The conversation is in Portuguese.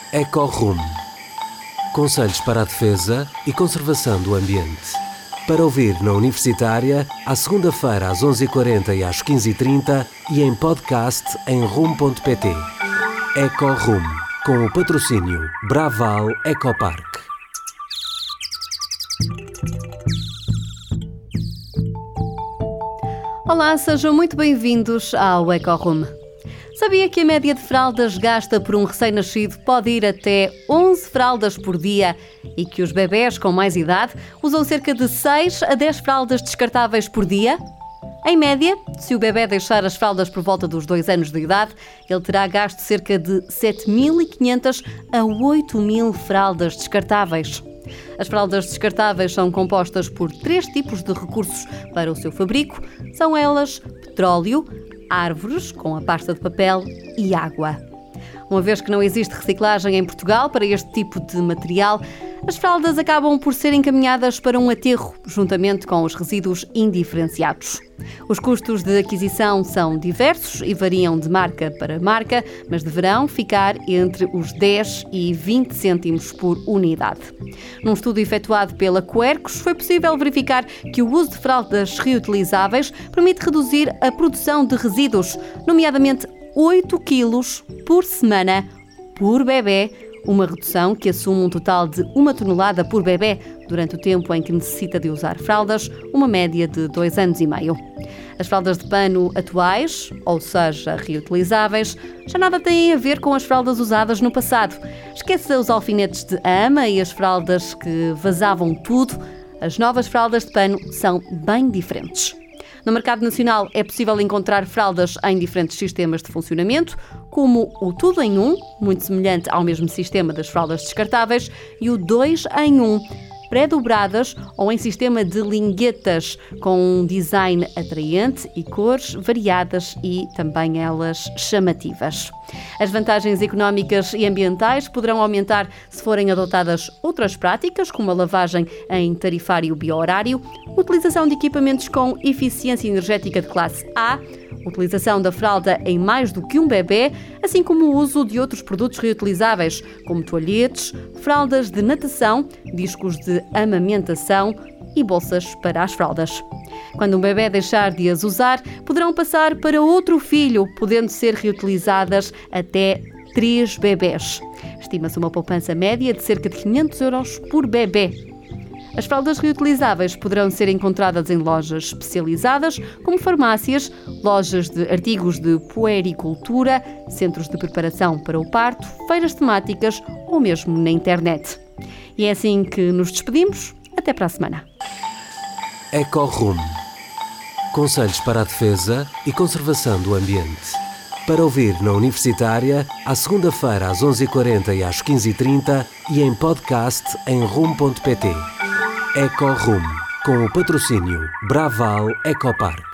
Ecorum. Conselhos para a defesa e conservação do ambiente. Para ouvir na Universitária, à segunda-feira às 11h40 e às 15h30 e em podcast em rum.pt. Ecorum, com o patrocínio Braval Ecopark. Olá, sejam muito bem-vindos ao Ecorum. Sabia que a média de fraldas gasta por um recém-nascido pode ir até 11 fraldas por dia e que os bebés com mais idade usam cerca de 6 a 10 fraldas descartáveis por dia? Em média, se o bebé deixar as fraldas por volta dos 2 anos de idade, ele terá gasto cerca de 7.500 a 8.000 fraldas descartáveis. As fraldas descartáveis são compostas por 3 tipos de recursos para o seu fabrico. São elas petróleo, árvores, com a pasta de papel e água. Uma vez que não existe reciclagem em Portugal para este tipo de material, as fraldas acabam por ser encaminhadas para um aterro, juntamente com os resíduos indiferenciados. Os custos de aquisição são diversos e variam de marca para marca, mas deverão ficar entre os 10 e 20 cêntimos por unidade. Num estudo efetuado pela Quercus, foi possível verificar que o uso de fraldas reutilizáveis permite reduzir a produção de resíduos, nomeadamente 8 quilos por semana por bebê, uma redução que assume um total de 1 tonelada por bebê durante o tempo em que necessita de usar fraldas, uma média de 2 anos e meio. As fraldas de pano atuais, ou seja, reutilizáveis, já nada têm a ver com as fraldas usadas no passado. Esqueça os alfinetes de ama e as fraldas que vazavam tudo. As novas fraldas de pano são bem diferentes. No mercado nacional é possível encontrar fraldas em diferentes sistemas de funcionamento, como o Tudo em 1, muito semelhante ao mesmo sistema das fraldas descartáveis, e o 2 em 1, pré-dobradas ou em sistema de linguetas, com um design atraente e cores variadas e também elas chamativas. As vantagens económicas e ambientais poderão aumentar se forem adotadas outras práticas, como a lavagem em tarifário biohorário, utilização de equipamentos com eficiência energética de classe A, utilização da fralda em mais do que um bebê, assim como o uso de outros produtos reutilizáveis, como toalhetes, fraldas de natação, discos de amamentação e bolsas para as fraldas. Quando um bebê deixar de as usar, poderão passar para outro filho, podendo ser reutilizadas até 3 bebés. Estima-se uma poupança média de cerca de 500 euros por bebê. As fraldas reutilizáveis poderão ser encontradas em lojas especializadas, como farmácias, lojas de artigos de puericultura, centros de preparação para o parto, feiras temáticas ou mesmo na internet. E é assim que nos despedimos. Até para a semana. Ecorum. Conselhos para a defesa e conservação do ambiente. Para ouvir na Universitária, à segunda-feira às 11h40 e às 15h30 e em podcast em rum.pt. Ecorum, com o patrocínio Braval Ecopark.